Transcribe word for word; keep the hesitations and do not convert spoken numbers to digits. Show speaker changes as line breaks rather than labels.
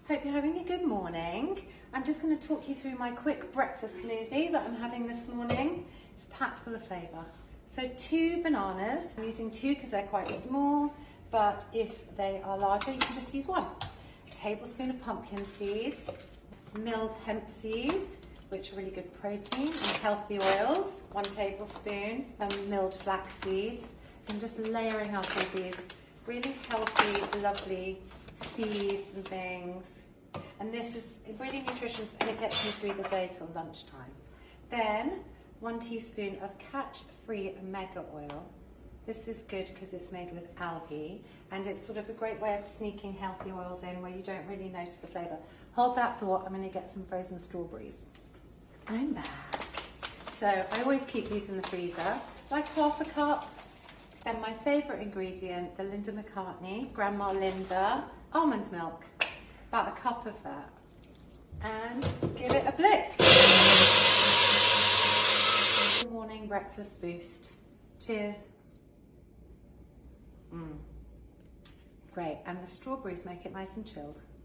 Hope you're having a good morning. I'm just going to talk you through my quick breakfast smoothie that I'm having this morning. It's packed full of flavour. So two bananas. I'm using two because they're quite small, but if they are larger, you can just use one. A tablespoon of pumpkin seeds, milled hemp seeds, which are really good protein, and healthy oils, one tablespoon, and milled flax seeds. So I'm just layering up all these really healthy, lovely seeds and things. And this is really nutritious and it gets me through the day till lunchtime. Then one teaspoon of catch-free omega oil. This is good because it's made with algae and it's sort of a great way of sneaking healthy oils in where you don't really notice the flavour. Hold that thought, I'm going to get some frozen strawberries. I'm back. So I always keep these in the freezer, like half a cup. Then my favourite ingredient, the Linda McCartney, Grandma Linda, almond milk. About a cup of that. And give it a blitz. Morning breakfast boost. Cheers. Mm. Great, and the strawberries make it nice and chilled.